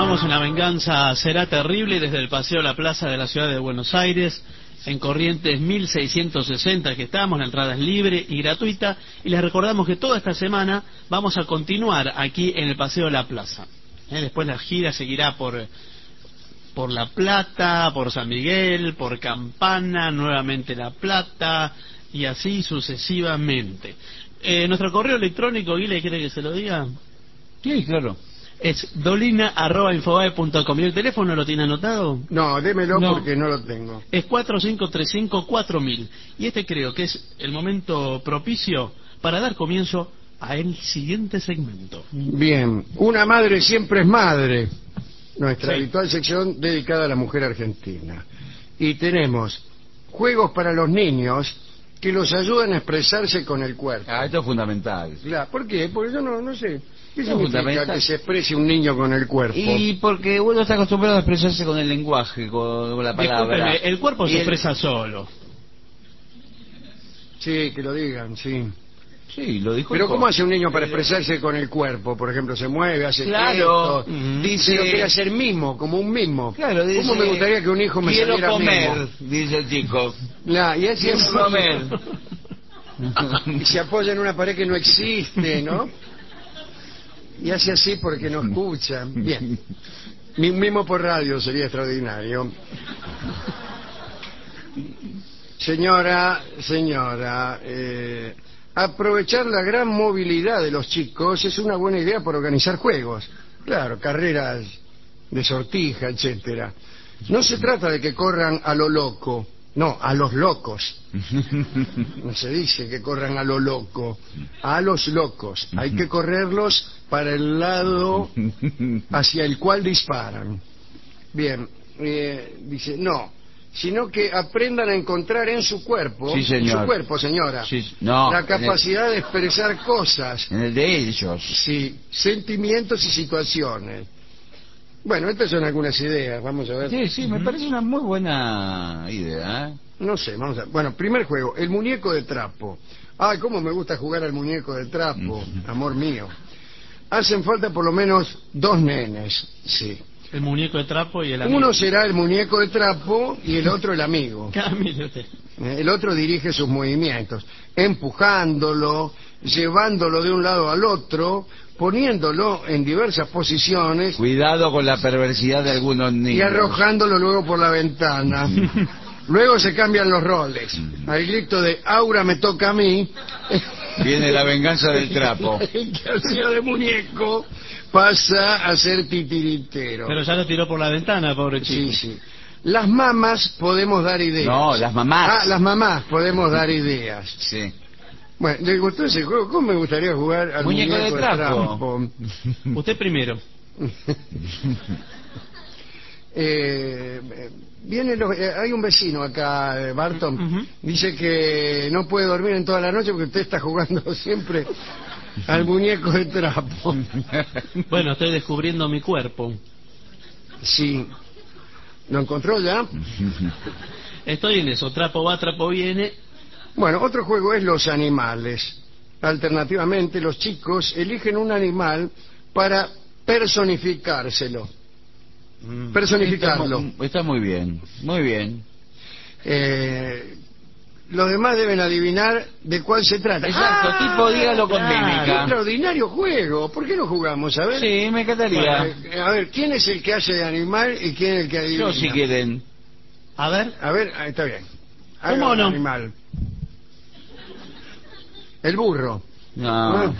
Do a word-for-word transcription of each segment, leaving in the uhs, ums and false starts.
continuamos en La Venganza Será Terrible desde el Paseo La Plaza de la ciudad de Buenos Aires, en Corrientes mil seiscientos sesenta que estamos, la entrada es libre y gratuita, y les recordamos que toda esta semana vamos a continuar aquí en el Paseo La Plaza. ¿Eh? Después la gira seguirá por, por La Plata, por San Miguel, por Campana, nuevamente La Plata, y así sucesivamente. Eh, nuestro correo electrónico, Guile, ¿quiere que se lo diga? Sí, claro. Es dolina arroba infobae punto com. ¿Y el teléfono lo tiene anotado? No, démelo No. porque no lo tengo. Es cuatro cinco tres cinco cuatro mil. Y este creo que es el momento propicio para dar comienzo a el siguiente segmento. Bien, una madre siempre es madre. Nuestra Sí. habitual sección dedicada a la mujer argentina. Y tenemos juegos para los niños que los ayudan a expresarse con el cuerpo. Ah, esto es fundamental. Claro, ¿por qué? Porque yo no, no sé. ¿Qué No, significa fundamental. que se exprese un niño con el cuerpo? Y porque uno está acostumbrado a expresarse con el lenguaje, con, con la palabra. Discúlpeme, el cuerpo Y se el- expresa solo. Sí, que lo digan, sí. Sí, lo dijo. Pero el ¿cómo co- hace un niño para Eh, expresarse con el cuerpo? Por ejemplo, se mueve, hace Claro. gestos, Mm. dice lo Dice- quiere hacer mimo, como un mimo. Claro, dice, ¿Cómo me gustaría que un hijo me quiero saliera comer, mimo? dice el chico. La, y así Quiero es, comer. y se apoya en una pared que no existe, ¿no? Y hace así porque no escucha. Bien. Mi mimo por radio sería extraordinario. Señora, señora, eh, aprovechar la gran movilidad de los chicos es una buena idea para organizar juegos. Claro, carreras de sortija, etcétera. No se trata de que corran a lo loco, no, a los locos. No se dice que corran a lo loco, a los locos. Hay que correrlos para el lado hacia el cual disparan. Bien, eh, dice, no, sino que aprendan a encontrar en su cuerpo, Sí, señor. en su cuerpo, señora, Sí, no, la en capacidad de expresar cosas, En el de ellos. sí, sentimientos y situaciones. Bueno, estas son algunas ideas, vamos a ver. Sí, sí, me parece una muy buena idea, ¿eh? No sé, vamos a ver. Bueno, primer juego, el muñeco de trapo. Ay, cómo me gusta jugar al muñeco de trapo, amor mío. Hacen falta por lo menos dos nenes, sí. El muñeco de trapo y el amigo. Uno será el muñeco de trapo y el otro el amigo. Ah, mire usted. Eh, El otro dirige sus movimientos, empujándolo, llevándolo de un lado al otro, poniéndolo en diversas posiciones Cuidado con la perversidad de algunos niños. y arrojándolo luego por la ventana. Luego se cambian los roles. Al grito de Aura me toca a mí, Viene la venganza del trapo. el que hacía de muñeco pasa a ser titiritero. Pero ya lo tiró por la ventana, pobre chico. Sí, sí. Las mamás podemos dar ideas. No, las mamás. Ah, las mamás podemos dar ideas. Sí. Bueno, ¿le gustó ese juego? ¿Cómo me gustaría jugar al Muñeco muñeco, de de trapo. trapo? Usted primero. Eh, eh, viene los- eh, hay un vecino acá, eh, Barton, Ujú. dice que no puede dormir en toda la noche porque usted está jugando siempre al muñeco de trapo. Bueno, estoy descubriendo mi cuerpo. Sí. ¿Lo encontró ya? Estoy en eso. Trapo va, trapo viene. Bueno, otro juego es los animales. Alternativamente, los chicos eligen un animal para personificárselo. Personificarlo. Está, mu- está muy bien, muy bien. Eh, los demás deben adivinar de cuál se trata. Exacto, tipo, dígalo con claro. ¡Qué mímica. extraordinario juego! ¿Por qué no jugamos? A ver. Sí, me encantaría. Bueno, eh, a ver, ¿quién es el que hace de animal y quién es el que adivina? Yo, si quieren. A ver. A ver, ahí está bien. ¿Cómo Haga un no? animal. El burro. No.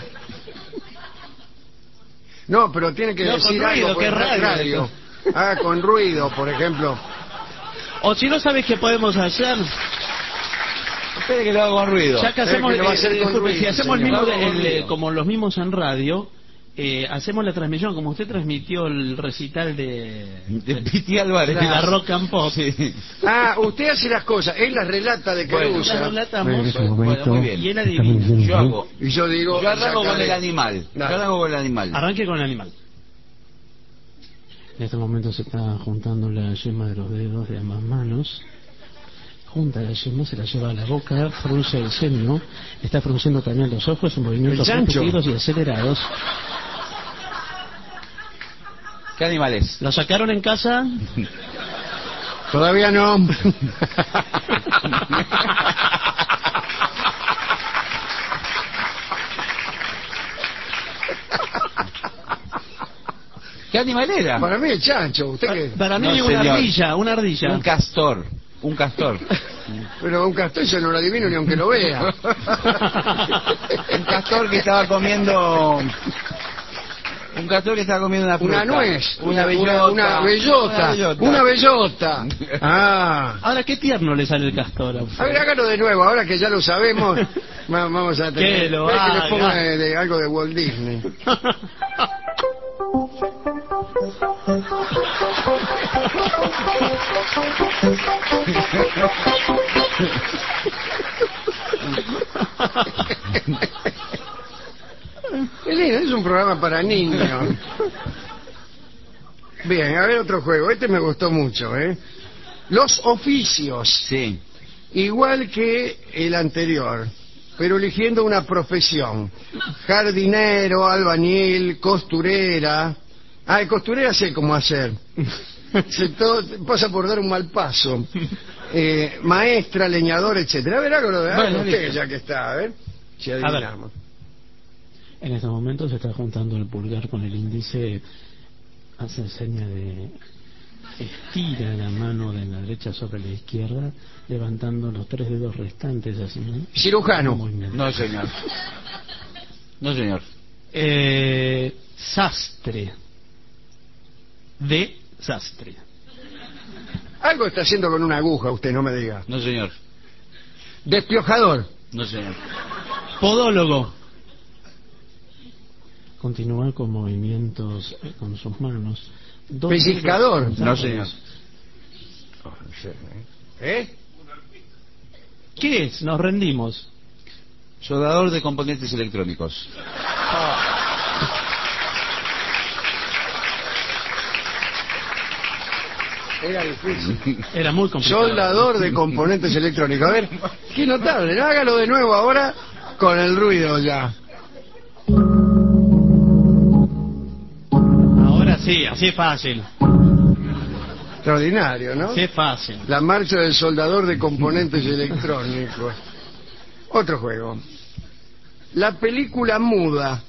No, pero tiene que No, con decir ruido, algo. qué porque es radio Haga con ruido, por ejemplo. O si no sabes qué podemos hacer, Espere que lo haga con ruido. ya que Eh, hacemos, que lo va a eh, hacer con disculpe, ruido, si hacemos el señor. mismo, de- Lo hago con el, eh, ruido. como los mismos en radio, eh, hacemos la transmisión, como usted transmitió el recital de, De Piti Álvarez. de la Rock and Pop. Sí. Ah, usted hace las cosas, él las relata de Bueno, Caruso. Las relatamos En ese Bueno, momento muy bien. y él estamos adivina. diciendo Yo hago. Y yo digo... Yo arranco con sacaré- el animal. Yo Dale. arranco con el animal. Arranque con el animal. En este momento se está juntando la yema de los dedos de ambas manos. Junta la yema, se la lleva a la boca, frunce el ceño, está frunciendo también los ojos en movimientos El chancho. repetidos y acelerados. ¿Qué animal es? ¿Lo sacaron en casa? Todavía no. ¿Qué animal era? Para mí el chancho. ¿Usted qué? Para mí No, una señor. ardilla, una ardilla. Un castor. Un castor. Pero un castor yo no lo adivino ni aunque lo vea. Un castor que estaba comiendo... Un castor que estaba comiendo una fruta. Una nuez. Una bellota. Una bellota. Una bellota. Una bellota. Ah. Ahora, qué tierno le sale el castor a usted. A ver, hágalo de nuevo. Ahora que ya lo sabemos, va- vamos a tener Que lo ve que le haga. ponga de, de algo de Walt Disney. Qué lindo, es un programa para niños. Bien, a ver otro juego. Este me gustó mucho, ¿eh? Los oficios. Sí. Igual que el anterior, pero eligiendo una profesión. Jardinero, albañil, costurera. Ah, costurera sé cómo hacer. Se todo, pasa por dar un mal paso. Eh, maestra, leñador, etcétera. A ver, hágalo de Bueno, usted, listo. ya que está, a ver. Si A ver. adivinamos. En este momento se está juntando el pulgar con el índice, hace seña de estira la mano de la derecha sobre la izquierda, levantando los tres dedos restantes así, ¿no? Cirujano. Muy bien. No, señor. No, señor. Eh, sastre. De sastre. Algo está haciendo con una aguja, usted, no me diga. No, señor. Despiojador. No, señor. Podólogo. Continúa con movimientos eh, con sus manos. Dos Pellizcador. dedos No, frontales. señor. ¿Eh? ¿Qué es? Nos rendimos. Soldador de componentes electrónicos. Era difícil. Era muy complicado. Soldador de componentes electrónicos. A ver, qué notable. Hágalo de nuevo ahora con el ruido ya. Ahora sí, así es fácil. Extraordinario, ¿no? Así es fácil. La marcha del soldador de componentes electrónicos. Otro juego. La película muda.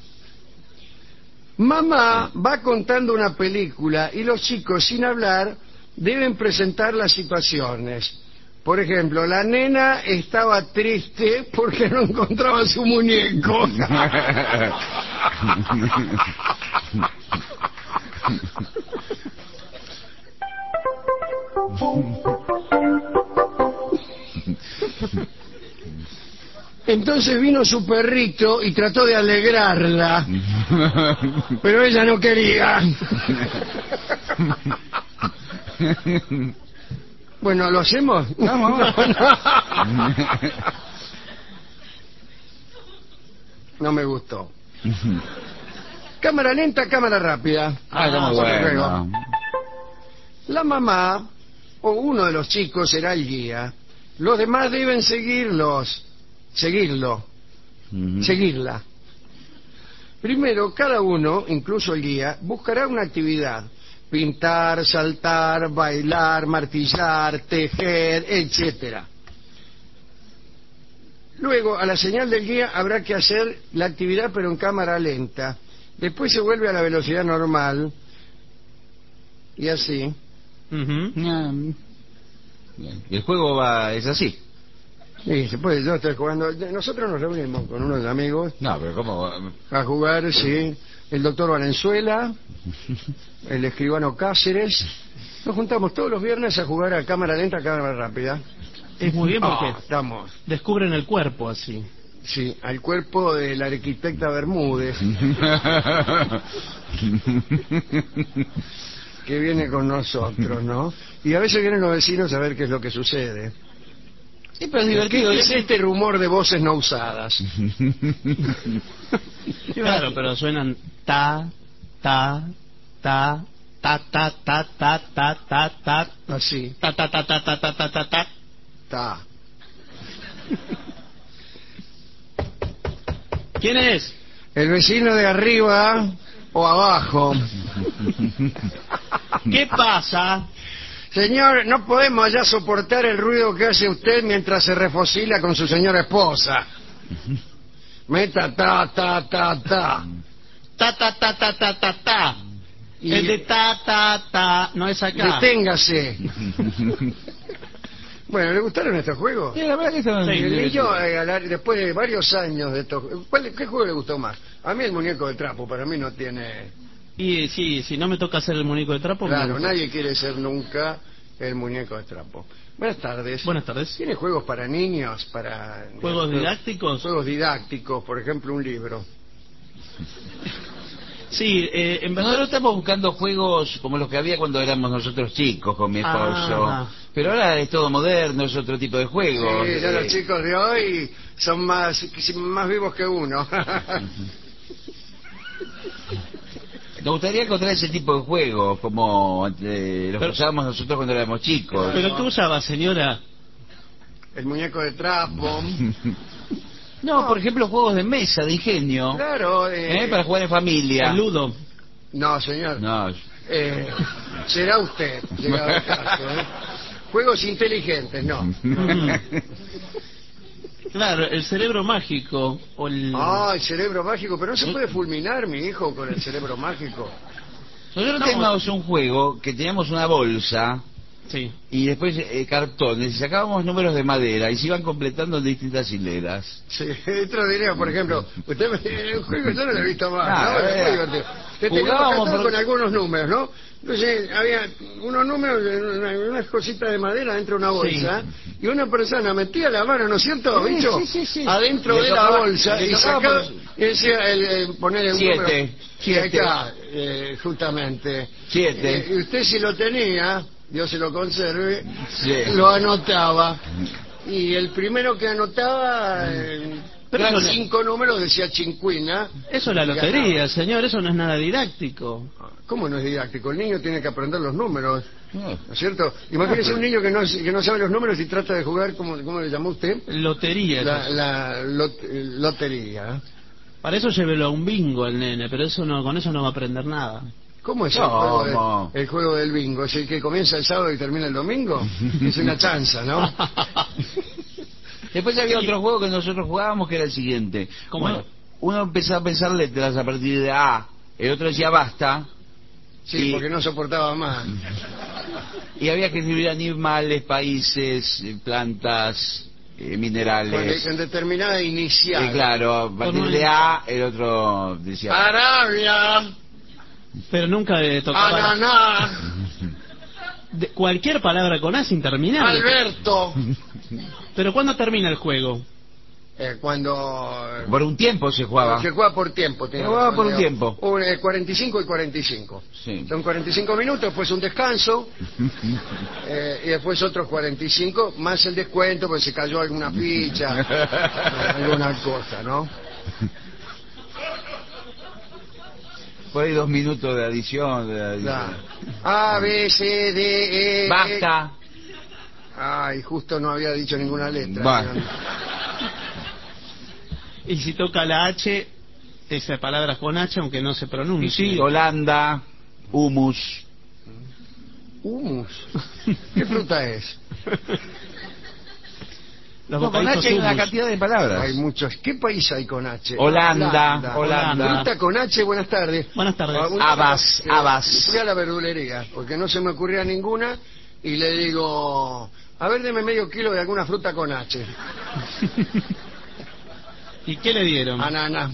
Mamá va contando una película y los chicos, sin hablar, deben presentar las situaciones. Por ejemplo, la nena estaba triste porque no encontraba su muñeco. Entonces vino su perrito y trató de alegrarla, pero ella no quería. Bueno, ¿lo hacemos? Vamos. No me gustó. Cámara lenta, cámara rápida. Ah, está muy otro bueno. juego. La mamá o uno de los chicos será el guía. Los demás deben seguirlos. Seguirlo. Ujú. Seguirla. Primero, cada uno, incluso el guía, buscará una actividad. Pintar, saltar, bailar, martillar, tejer, etcétera. Luego, a la señal del guía, habrá que hacer la actividad, pero en cámara lenta. Después se vuelve a la velocidad normal. Y así. Ujú. Ah, bien. Y el juego va, es así. Sí, se puede. Yo estoy jugando. Nosotros nos reunimos con unos amigos No, pero ¿cómo? a jugar, sí. El doctor Valenzuela, el escribano Cáceres. Nos juntamos todos los viernes a jugar a cámara lenta, cámara rápida. Es muy bien porque Ah, estamos. descubren el cuerpo así. Sí, al cuerpo de la arquitecta Bermúdez, que viene con nosotros, ¿no? Y a veces vienen los vecinos a ver qué es lo que sucede. Sí, pero es divertido. ¿Qué es este rumor de voces no usadas? Claro, pero suenan ta, ta, ta, ta, ta, ta, ta, ta, ta, ta, Así, ta, ta, ta, ta, ta, ta, ta, ta, ta. está. ¿Quién es? El vecino de arriba o abajo. ¿Qué pasa? Señor, no podemos ya soportar el ruido que hace usted mientras se refocila con su señora esposa. Meta ta, ta, ta, ta. Ta, ta, ta, ta, ta, ta, ta. Y El de ta, ta, ta, no es acá. deténgase. Bueno, ¿le gustaron estos juegos? Sí, la verdad que estaban Sí, Y divertidos. yo, eh, a la- después de varios años de estos... ¿cuál- ¿Qué juego le gustó más? A mí el muñeco de trapo, para mí no tiene... Y sí, si no me toca hacer el muñeco de trapo... me Claro, gusta. nadie quiere ser nunca el muñeco de trapo. Buenas tardes. Buenas tardes. ¿Tiene juegos para niños? Para ¿Juegos didácticos? Juegos didácticos, por ejemplo, un libro. Sí, eh, en verdad... Nosotros estamos buscando juegos como los que había cuando éramos nosotros chicos con mi esposo. Ah. Pero ahora es todo moderno, es otro tipo de juegos. Sí, ya Eh, los chicos de hoy son más, más vivos que uno. Nos gustaría encontrar ese tipo de juegos, como eh, los Pero- que usábamos nosotros cuando éramos chicos. ¿Pero qué usaba, señora? El muñeco de trapo. No, por ejemplo, juegos de mesa, de ingenio. Claro. eh, ¿eh? Para jugar en familia. El ludo. No, señor. No, Eh, será usted, llegado el caso. ¿eh? Juegos inteligentes, no. Mm. Claro, el cerebro mágico o el... Ah, el cerebro mágico, pero no se puede fulminar, mi hijo, con el cerebro mágico. nosotros No. teníamos un juego que teníamos una bolsa Sí. y después eh, cartones y sacábamos números de madera y se iban completando en distintas hileras. Sí, otro diría, por ejemplo, usted me, el juego yo no lo he visto más, Ah, ¿no? Es eh, muy divertido. Que teníamos jugábamos cartón por- con algunos números, ¿no? Entonces había unos números, una- unas cositas de madera dentro de una bolsa, y una persona metía la mano, ¿no es cierto, Sí, bicho? sí, sí, sí. Adentro Le de tocaba- la bolsa le y tocaba sacaba por- y decía el, el- poner un Siete, número. Y ahí siete. está, eh, justamente. Siete. Eh, y usted si lo tenía, Dios se lo conserve, Sí. lo anotaba. Y el primero que anotaba, eh, Pero eran eso no- cinco números, decía Chincuina. Eso es la lotería, señor, eso no es nada didáctico. ¿Cómo no es didáctico? El niño tiene que aprender los números, No. ¿no es cierto? Imagínese un niño que no, que no sabe los números y trata de jugar, ¿cómo, cómo le llamó usted? Lotería. La, eso. la lot- lotería. Para eso llévelo a un bingo el nene, pero eso no, con eso no va a aprender nada. ¿Cómo es No, el, juego de- no. el juego del bingo? ¿Es el que comienza el sábado y termina el domingo? Es una chanza, ¿no? Después había otro juego que nosotros jugábamos que era el siguiente. ¿Cómo uno, era? uno empezaba a pensar letras a partir de A, el otro decía basta, Sí, Y- porque no soportaba más. y había que escribir animales, países, eh, plantas, eh, Porque minerales. en determinada inicial. Y claro, a partir Con de un- A, el otro decía... Arabia, Pero nunca le tocaba ananá, de- cualquier palabra con A sin terminar. Alberto. Pero ¿cuándo termina el juego? Eh, cuando Por un tiempo se jugaba. se juega por tiempo. tiene Se jugaba razón, por un Leo. tiempo. Un, eh, cuarenta y cinco y cuarenta y cinco. Sí. Son cuarenta y cinco minutos, después un descanso, eh, y después otros cuarenta y cinco, más el descuento, porque se cayó alguna ficha, eh, alguna cosa, ¿no? Por ahí dos minutos de adición. De adición. Claro. A, B, C, D, E... Basta. Ay, justo no había dicho ninguna letra. Va. Y si toca la H, esa palabra con H, aunque no se Y pronuncie. sí, Holanda, humus. Humus. ¿Qué fruta es? Los No, con bocaditos H hay una hummus. cantidad de palabras. Hay muchos. ¿Qué país hay con H? Holanda, Holanda. Fruta con H, buenas tardes. Buenas tardes. Ah, una Habas, vez, eh, habas. Fui a la verdulería, porque no se me ocurría ninguna, y le digo, a ver, deme medio kilo de alguna fruta con H. ¿Y qué le dieron? Anana.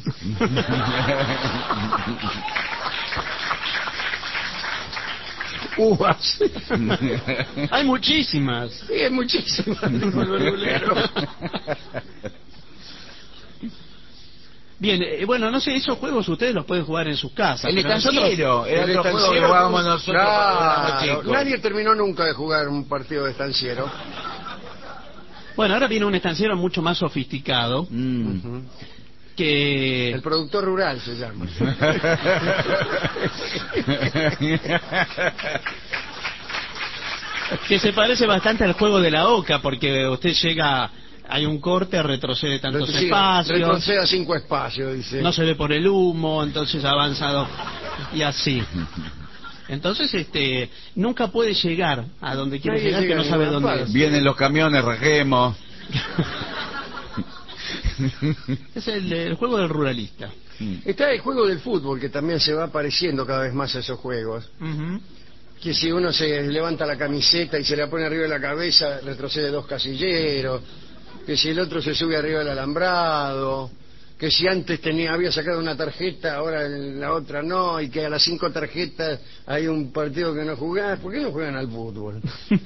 Uvas. Hay muchísimas. Sí, es muchísimas. dijo el verdulero. Bien, eh, bueno, no sé, esos juegos ustedes los pueden jugar en sus casas. El pero nosotros- estanciero, era El otro juego que estanciero, jugábamos nosotros cuando éramos claro, chicos. nadie terminó nunca de jugar un partido de estanciero. Bueno, ahora viene un estanciero mucho más sofisticado Mm. que... El productor rural se llama. que se parece bastante al juego de la oca, porque usted llega, hay un corte, retrocede tantos Sí, espacios, retroceda cinco espacios, dice. no se ve por el humo, entonces ha avanzado y así. Entonces, este, nunca puede llegar a donde quiere Nadie llegar, que llega no a sabe ninguna dónde parte. es. Vienen los camiones, rajemos. Es el, el juego del ruralista. Está el juego del fútbol, que también se va pareciendo cada vez más a esos juegos. Ujú. Que si uno se levanta la camiseta y se la pone arriba de la cabeza, retrocede dos casilleros. Que si el otro se sube arriba del alambrado. Que si antes tenía había sacado una tarjeta, ahora la otra no. Y que a las cinco tarjetas hay un partido que no jugás. ¿Por qué no juegan al fútbol?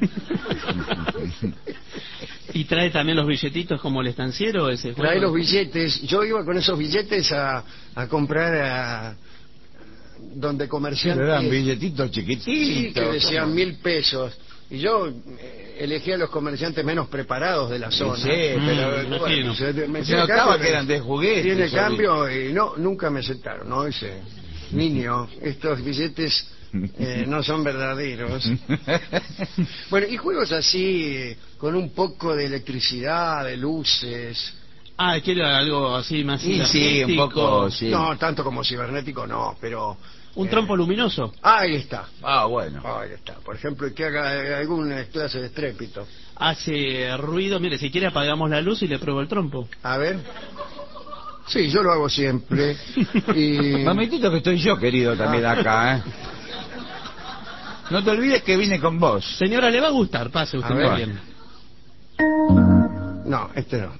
Y trae también los billetitos como el estanciero, ese juego. Trae los billetes. Yo iba con esos billetes a, a comprar a donde comerciantes... Pero eran billetitos chiquititos. Sí, que decían ¿cómo? mil pesos. Y yo eh, elegí a los comerciantes menos preparados de la zona. Sí, pero Mm, bueno, imagino. Se, me se tiene notaba cambio, que eran de juguete. Tiene esos cambio y no, nunca me aceptaron, ¿no? Dice, niño, estos billetes eh, no son verdaderos. Bueno, y juegos así, eh, con un poco de electricidad, de luces. Ah, quiero algo así más Sí, sí, un cibernético. poco, sí. No, tanto como cibernético, no, pero... Un eh, trompo luminoso. Ahí está. Ah, bueno. Ahí está. Por ejemplo, que haga eh, alguna clase de estrépito. Hace ruido. Mire, si quiere apagamos la luz y le pruebo el trompo. A ver. Sí, yo lo hago siempre. Y... Momentito que estoy yo, querido, también acá, ¿eh? No te olvides que vine con vos. Señora, le va a gustar. Pase usted A ver. también. No, este no.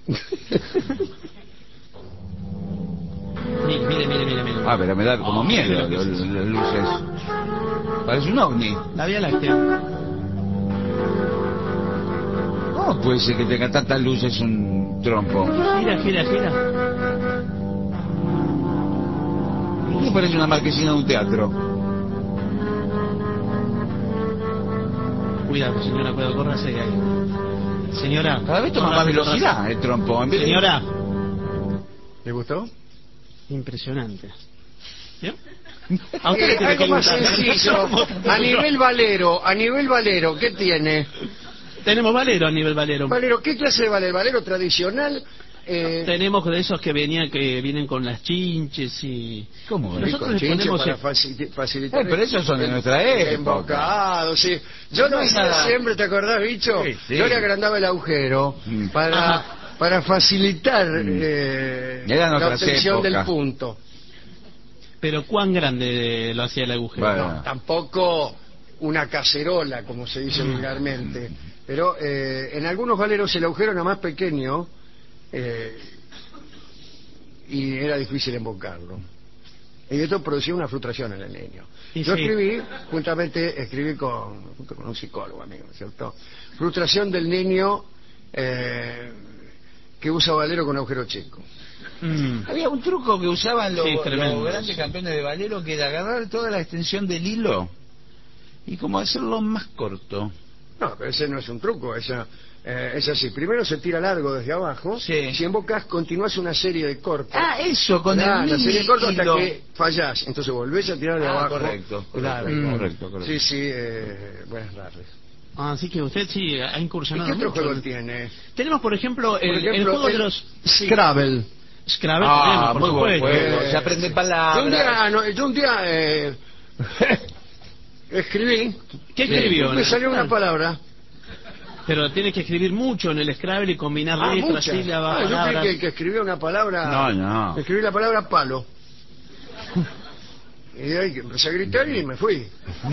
Mire, mire, mire, mire. mire. Ah, pero me da como Oh, miedo mire lo que las es eso. las luces. Parece un ovni. La Vía Láctea. ¿Cómo puede ser que tenga tantas luces un trompo? Gira, gira, gira. ¿Qué parece una marquesina de un teatro? Cuidado, señora, cuidado, córrase de ahí. Señora. Cada vez toma corra, más corra. velocidad el trompo. En vez de- Señora. ¿Le gustó? Impresionante. ¿Vio? A usted le Eh, tiene algo que más gustar. sencillo. A nivel valero, a nivel valero, ¿qué tiene? Tenemos valero a nivel valero. Valero, ¿qué clase de valero? ¿Valero tradicional? Eh, Tenemos de esos que venían que vienen con las chinches y ¿Cómo? y nosotros con le chinche ponemos para el- faci- facilitar... Eh, pero esos son de el- nuestra el época. embocado, sí. Yo No lo hay hacía nada. siempre, ¿te acordás, bicho? Sí, sí. Yo le agrandaba el agujero Mm. para, Ajá. para facilitar eh, Eran la otras obtención del épocas. punto. pero cuán grande lo hacía el agujero. Bueno. No, tampoco una cacerola, como se dice vulgarmente. Pero eh, en algunos valeros el agujero era más pequeño eh, y era difícil embocarlo. Y esto producía una frustración en el niño. Y Yo sí. escribí, juntamente escribí con, junto con un psicólogo amigo, ¿cierto? Frustración del niño eh, que usa valero con agujero chico. Mm. Había un truco que usaban los, Sí, tremendo. los grandes campeones de valero, que era agarrar toda la extensión del hilo y como hacerlo más corto. No, pero ese no es un truco, esa, eh, es así. Primero se tira largo desde abajo, Sí. si embocas continúas una serie de cortes. Ah, eso, con Claro, el la mini serie de cortes hasta hilo. que fallás, entonces volvés a tirar de Ah, abajo. correcto, Claro. correcto, Mm. correcto, correcto. Sí, sí, eh, buenas tardes. Así que usted sí ha ¿Y incursionado qué otro mucho. juego tiene? Tenemos, por ejemplo, el, Por el ejemplo, juego el de los Scrabble. Scrabble. Ah, tenemos, por muy buen supuesto. juego. Eh, Se aprende Yo palabras. un día, no, yo un día eh, escribí. ¿Qué escribió? Me salió una palabra. Pero tiene que escribir mucho en el Scrabble y combinar Ah, letras, muchas. sílabas, Ah, yo creí palabras. que el que escribió una palabra... No, no. Escribí la palabra palo. Y de ahí que empecé a gritar y me fui.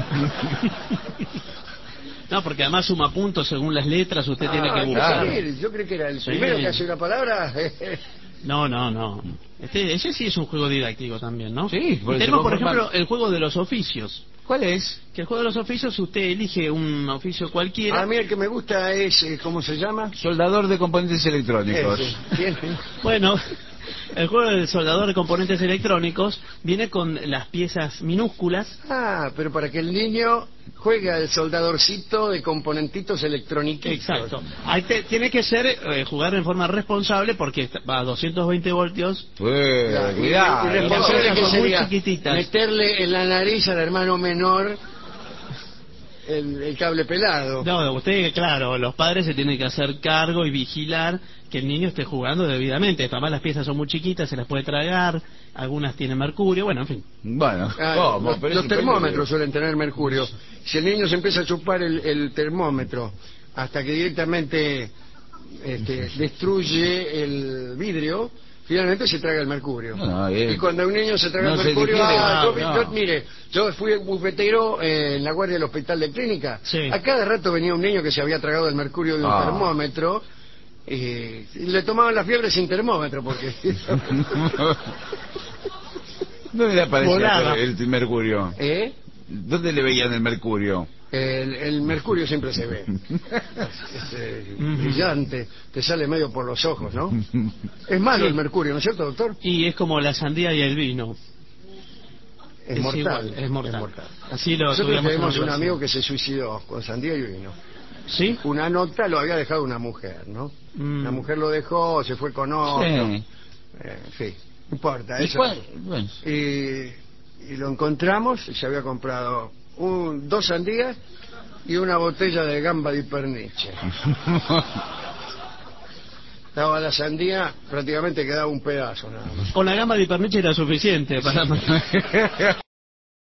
No, porque además suma puntos según las letras, usted tiene Ah, que hay buscar. salir. Yo creí que era el Sí. primero que hace una palabra. No, no, no. Este, ese sí es un juego didáctico también, ¿no? Sí, Y por eso tenemos, por conforman- ejemplo, el juego de los oficios. ¿Cuál es? Que el juego de los oficios, usted elige un oficio cualquiera. A mí el que me gusta es, eh, ¿cómo se llama? Soldador de componentes electrónicos. Ese. ¿Tiene? Bueno, el juego del soldador de componentes electrónicos viene con las piezas minúsculas. Ah, pero para que el niño juegue al soldadorcito de componentitos electrónicos. Exacto. Ahí te- tiene que ser eh, jugar en forma responsable porque está- va a doscientos veinte voltios. Pues, Claro, y- cuidado. y responsable Las que cosas muy sería chiquititas. meterle en la nariz al hermano menor el, el cable pelado. No, usted, claro, los padres se tienen que hacer cargo y vigilar que el niño esté jugando debidamente. Además las piezas son muy chiquitas, se las puede tragar, algunas tienen mercurio, bueno, en fin. Bueno, Ah, ¿cómo? los, Pero los es termómetros imposible. suelen tener mercurio. Si el niño se empieza a chupar el, el termómetro hasta que directamente este, destruye el vidrio, finalmente se traga el mercurio. No, eh, y cuando un niño se traga no el se mercurio, digiere, ah, yo, no. yo- mire, yo fui bufetero eh, en la guardia del hospital de clínica. Sí. A cada rato venía un niño que se había tragado el mercurio de un Ah. termómetro. eh, y le tomaban la fiebre sin termómetro porque ¿Dónde le aparecía Volaba. el, el mercurio? ¿Eh? ¿Dónde le veían el mercurio? El, el mercurio siempre se ve. Es, eh, Ujú. brillante, te sale medio por los ojos, ¿no? Es malo Sí. el mercurio, ¿no es cierto, doctor? Y es como la sandía y el vino. Es, Es mortal. igual, es mortal. Así lo Nosotros estudiamos en tenemos la un amigo universidad. que se suicidó con sandía y vino. ¿Sí? Una nota lo había dejado una mujer, ¿no? Mm. La mujer lo dejó, se fue con otro. Sí. Eh, en fin, no importa. ¿Y Eso. cuál? Bueno. Y, y lo encontramos y se había comprado un, dos sandías y una botella de gamba di perniche. Estaba la sandía, prácticamente quedaba un pedazo nada más. Con la gama de perniche era suficiente para...